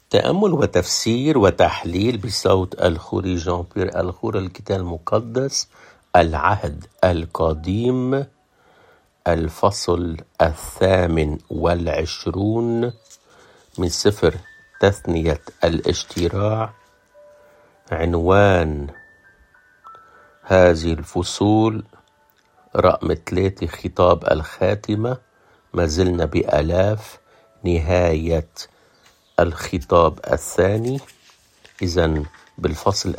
تأمل وتفسير وتحليل بصوت الخوري جان بيير الخور الكتاب المقدس العهد القديم الفصل 28 من سفر تثنية الاشتراع. عنوان هذه الفصول رقم 3 خطاب الخاتمة. ما زلنا بآلاف نهاية الخطاب الثاني. إذن بالفصل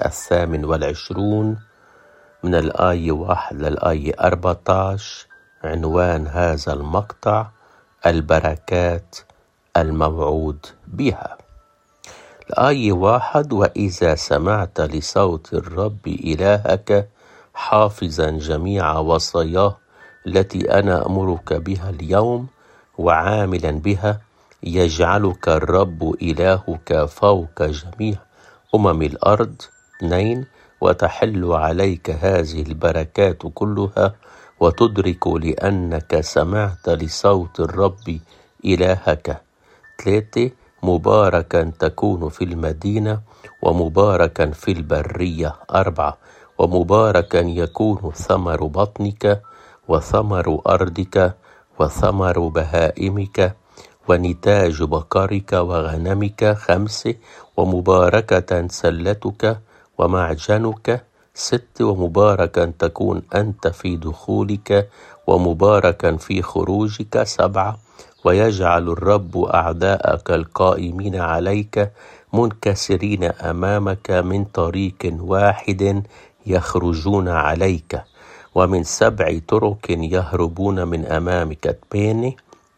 28 من الآية 1 للآية 14 عنوان هذا المقطع البركات الموعود بها. الآية 1: وإذا سمعت لصوت الرب إلهك حافظا جميع وصاياه التي أنا أمرك بها اليوم وعاملا بها، يجعلك الرب إلهك فوق جميع الأرض. 2: وتحل عليك هذه البركات كلها وتدرك لأنك سمعت لصوت الرب إلهك. 3: مباركا تكون في المدينة ومباركا في البرية. 4: ومباركا يكون ثمر بطنك وثمر أرضك وثمر بهائمك ونتاج بقرك وغنمك. 5: ومباركة سلتك ومعجنك. 6: ومباركا تكون أنت في دخولك ومباركا في خروجك. 7: ويجعل الرب أعداءك القائمين عليك منكسرين أمامك من طريق واحد يخرجون عليك ومن 7 طرق يهربون من أمامك. 8: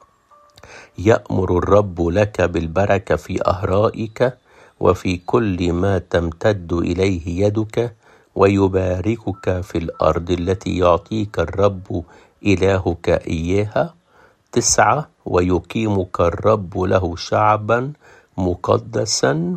يأمر الرب لك بالبركة في أهرائك وفي كل ما تمتد إليه يدك ويباركك في الأرض التي يعطيك الرب إلهك إياها. 9: ويقيمك الرب له شعبا مقدسا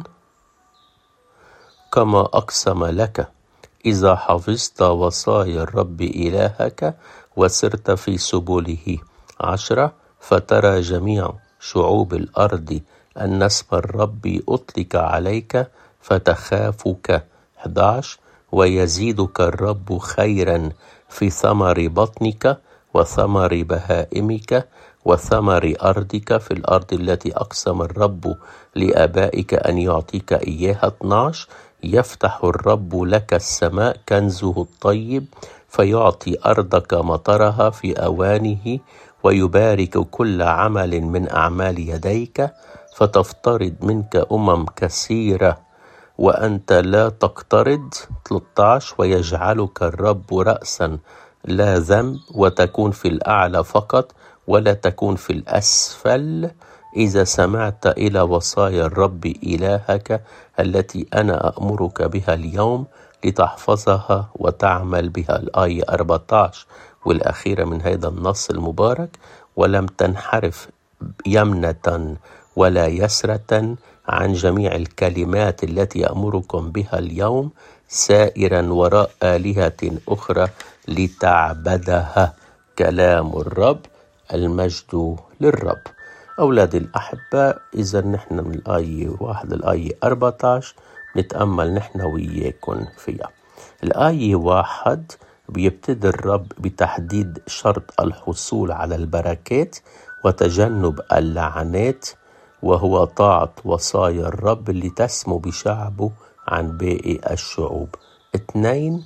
كما أقسم لك إذا حفظت وصايا الرب إلهك وسرت في سبله. 10: فترى جميع شعوب الأرض أن اسم الرب أطلق عليك فتخافك. 11: ويزيدك الرب خيرا في ثمر بطنك وثمر بهائمك وثمر أرضك في الأرض التي أقسم الرب لآبائك أن يعطيك إياها. 12: يفتح الرب لك السماء كنزه الطيب فيعطي أرضك مطرها في أوانه ويبارك كل عمل من أعمال يديك فتفترض منك كثيرة وأنت لا تقترض. 13: ويجعلك الرب رأسا لا ذنب وتكون في الأعلى فقط ولا تكون في الأسفل إذا سمعت إلى وصايا الرب إلهك التي أنا أأمرك بها اليوم لتحفظها وتعمل بها. الآية 14 والأخيرة من هذا النص المبارك: ولم تنحرف يمنة ولا يسرة عن جميع الكلمات التي أمركم بها اليوم سائرا وراء آلهة أخرى لتعبدها. كلام الرب، المجد للرب. أولاد الأحباء، إذا نحن من الآية 1 للآية 14 نتأمل نحن وياكم فيها. الآية 1 بيبتدي الرب بتحديد شرط الحصول على البركات وتجنب اللعنات، وهو طاعة وصايا الرب اللي تسمو بشعبه عن باقي الشعوب. 2: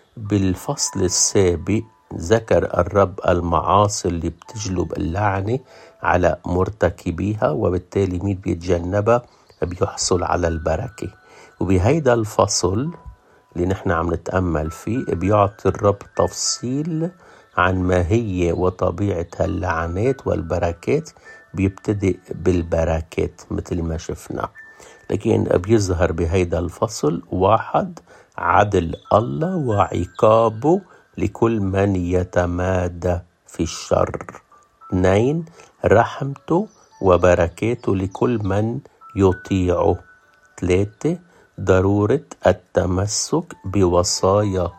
بالفصل السابق ذكر الرب المعاصي اللي بتجلب اللعنة على مرتكبيها، وبالتالي مين بيتجنبها بيحصل على البركة. وبهيدا الفصل اللي نحن عم نتأمل فيه بيعطي الرب تفصيل عن ما هي وطبيعة اللعنات والبركات. بيبتدئ بالبركات مثل ما شفنا، لكن بيظهر بهيدا الفصل: 1: عدل الله وعقابه لكل من يتمادى في الشر. 2: رحمته وبركاته لكل من يطيعه. 3: ضرورة التمسك بوصايا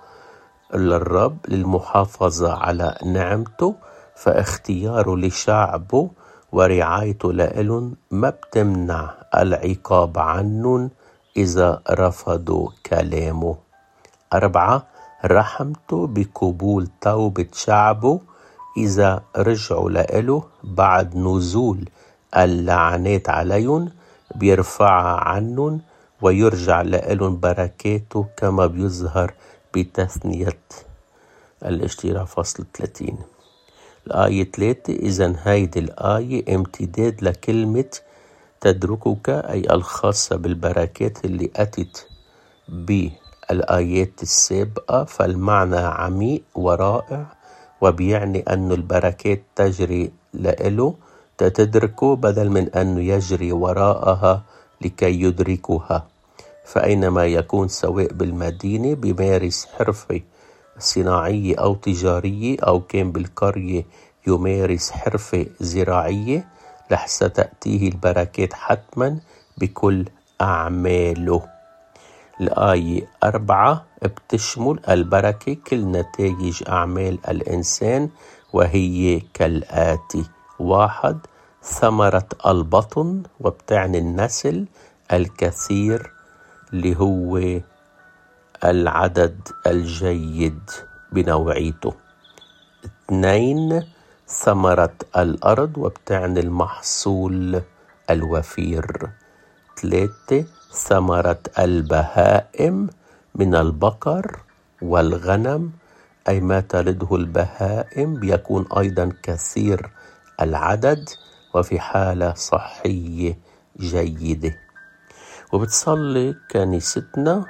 الرب للمحافظة على نعمته فاختياره لشعبه ورعايته لإلن ما بتمنع العقاب عنن إذا رفضوا كلامه. 4. رحمته بقبول توبة شعبه إذا رجعوا لإله بعد نزول اللعنات عليهم، بيرفعها عنهم ويرجع لإلهم بركاته كما بيظهر بتثنية الاشتراء فصل 30. الآية 3. إذن هيدي الآية امتداد لكلمة تدركك، أي الخاصة بالبركات اللي أتت بالآيات السابقة، فالمعنى عميق ورائع، وبيعني أن البركات تجري لإله تدركه بدل من أن يجري وراءها لكي يدركها. فأينما يكون سواء بالمدينة بيمارس حرفة صناعية أو تجارية، أو كان بالقرية يمارس حرفة زراعية، رح ستأتيه البركات حتما بكل أعماله. الآية 4 بتشمل البركة كل نتائج أعمال الإنسان، وهي كالآتي: 1. ثمرة البطن، وبتعني النسل الكثير اللي هو العدد الجيد بنوعيته. 2. ثمرة الأرض، وبتعني المحصول الوفير. 3. ثمرة البهائم من البقر والغنم، أي ما تلده البهائم بيكون أيضا كثير العدد وفي حالة صحية جيدة. وبتصلي كنيستنا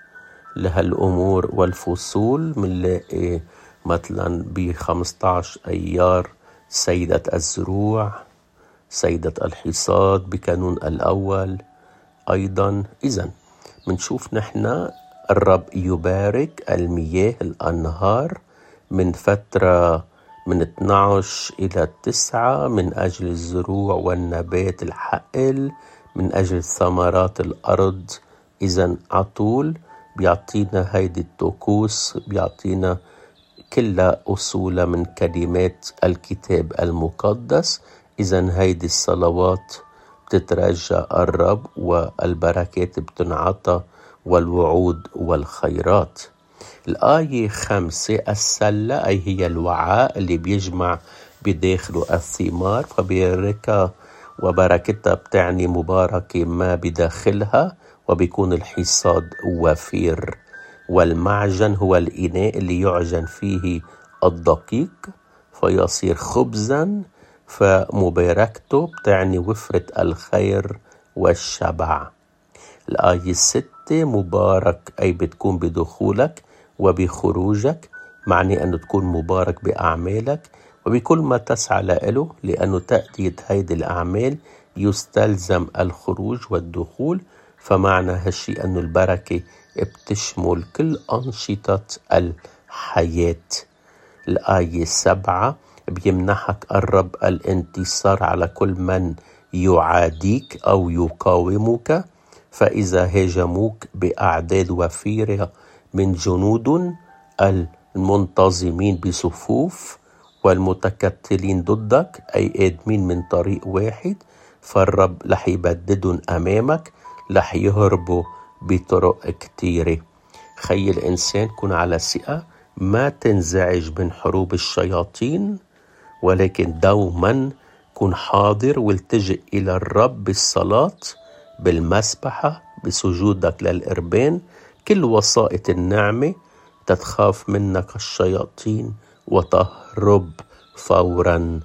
لهالأمور والفصول. منلاقي مثلا ب15 أيار سيدة الزروع، سيدة الحصاد بكانون الأول أيضا. إذن منشوف نحن الرب يبارك المياه الأنهار من فترة من 12 إلى 9 من أجل الزروع والنبات الحقل، من أجل ثمرات الأرض. إذن عطول بيعطينا هيدي الطقوس، بيعطينا كلها أصول من كلمات الكتاب المقدس. إذن هيدي الصلوات بتترجى الرب، والبركات بتنعطى، والوعود والخيرات. الآية 5. السلة، أي هي الوعاء اللي بيجمع بداخله الثمار، فبيركها وبركتها بتعني مباركة ما بداخلها، وبيكون الحصاد وفير. والمعجن هو الإناء اللي يعجن فيه الدقيق فيصير خبزا، فمباركته بتعني وفرة الخير والشبع. الآية 6. مبارك، أي بتكون بدخولك وبخروجك، معني أن تكون مبارك بأعمالك وبكل ما تسعى له، لأنه تأتي هيدي الأعمال يستلزم الخروج والدخول. فمعنى هالشيء أن البركة بتشمل كل أنشطة الحياة. الآية 7. بيمنحك الرب الانتصار على كل من يعاديك أو يقاومك، فإذا هاجموك بأعداد وفيرة من جنود المنتظمين بصفوف والمتكتلين ضدك، أي آدمين من طريق واحد، فالرب رح يبددهم أمامك، رح يهربوا بطرق كتيرة. خي الإنسان كن على ثقة، ما تنزعج من حروب الشياطين، ولكن دوما كن حاضر والتجئ إلى الرب بالصلاة، بالمسبحة، بسجودك للإربان. كل وسائط النعمة تتخاف منك الشياطين وتهرب فورا.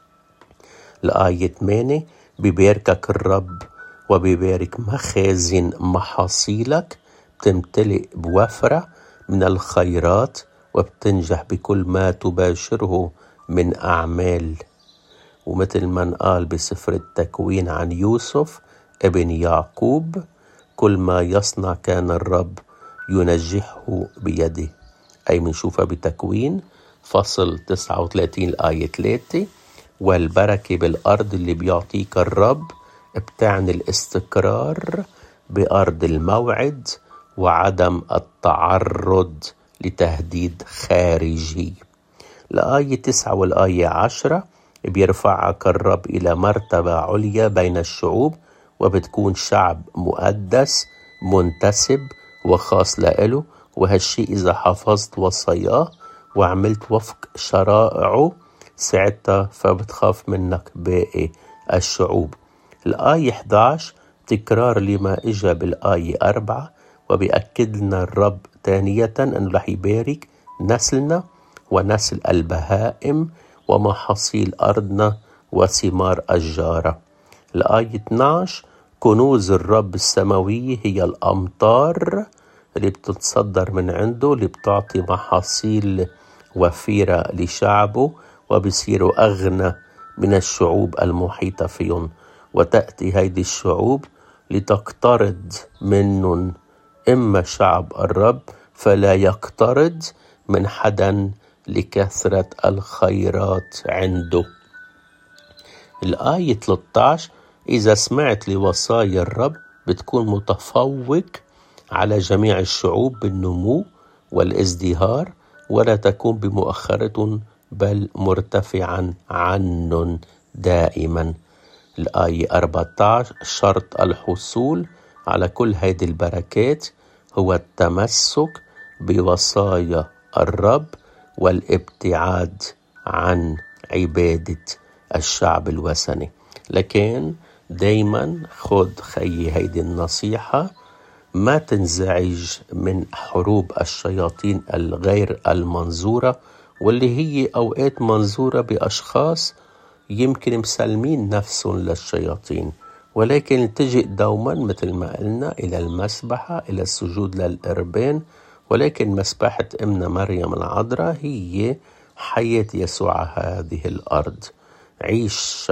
الآية 8. بباركك الرب وببارك مخازن محاصيلك، بتمتلئ بوفرة من الخيرات وبتنجح بكل ما تباشره من أعمال. ومثل ما قال بسفر التكوين عن يوسف ابن يعقوب: كل ما يصنع كان الرب ينجحه بيده. أي منشوفها بتكوين فصل 39 الآية 3. والبركة بالأرض اللي بيعطيك الرب بتعني الاستقرار بأرض الموعد وعدم التعرض لتهديد خارجي. الآية 9 والآية 10. بيرفعك الرب إلى مرتبة عليا بين الشعوب، وبتكون شعب مقدس منتسب وخاص لإله. وهالشي إذا حفظت وصاياه وعملت وفق شرائعه ساعتها فبتخاف منك باقي الشعوب. الآية 11 تكرار لما إجا بالآية 4، وبيأكد لنا الرب ثانية أنه رح يبارك نسلنا ونسل البهائم ومحاصيل أرضنا وثمار أشجارها. الآية 12 كنوز الرب السماوية هي الأمطار اللي بتتصدر من عنده، اللي بتعطي محاصيل وفيرة لشعبه، وبيصيروا أغنى من الشعوب المحيطة فيهم. وتأتي هيدي الشعوب لتقترض منهم إما شعب الرب فلا يقترض من حدا لكثرة الخيرات عنده. الآية 13 إذا سمعت لوصايا الرب بتكون متفوق على جميع الشعوب بالنمو والازدهار، ولا تكون بمؤخرة بل مرتفعا عنهم دائما. الآية 14 شرط الحصول على كل هذه البركات هو التمسك بوصايا الرب والابتعاد عن عبادة الشعب الوثني. لكن دايما خد خيي هيدي النصيحة، ما تنزعج من حروب الشياطين الغير المنظورة، واللي هي أوقات منظورة بأشخاص يمكن مسلمين نفسهم للشياطين، ولكن التجئ دوما مثل ما قلنا إلى المسبحة، إلى السجود للقربان. ولكن مسبحة أمنا مريم العذراء هي حياة يسوع هذه الأرض. عيش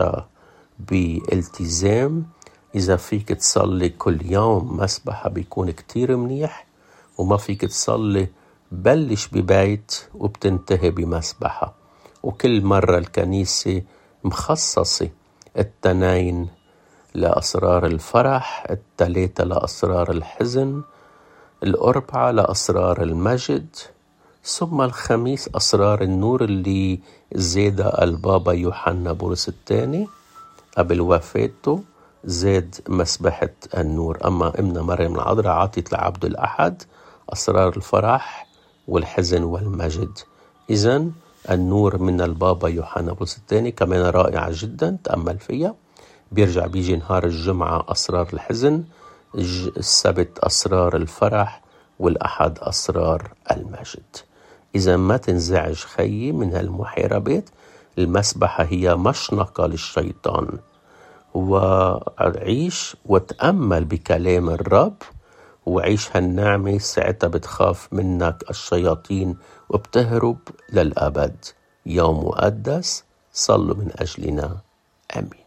بالتزام. إذا فيك تصلي كل يوم مسبحة بيكون كتير منيح، وما فيك تصلي بلش ببيت وبتنتهي بمسبحة. وكل مرة الكنيسة مخصصة التنين لأسرار الفرح، التلاتة لأسرار الحزن، الأربعة لأسرار المجد، ثم الخميس أسرار النور اللي زاد البابا يوحنا بولس الثاني قبل وفاته، زاد مسبحة النور. أما أمنا مريم العذراء عطت لعبد الأحد أسرار الفرح والحزن والمجد. إذن النور من البابا يوحنا بولس الثاني كمان رائعة جدا، تأمل فيها. بيرجع بيجي نهار الجمعة أسرار الحزن، السبت أسرار الفرح، والأحد أسرار المجد. إذا ما تنزعج خيي من هالمحاربات، المسبحة هي مشنقة للشيطان. وعيش وتأمل بكلام الرب وعيش هالنعمة، ساعتها بتخاف منك الشياطين وبتهرب للأبد. يوم مقدس، صلوا من أجلنا. آمين.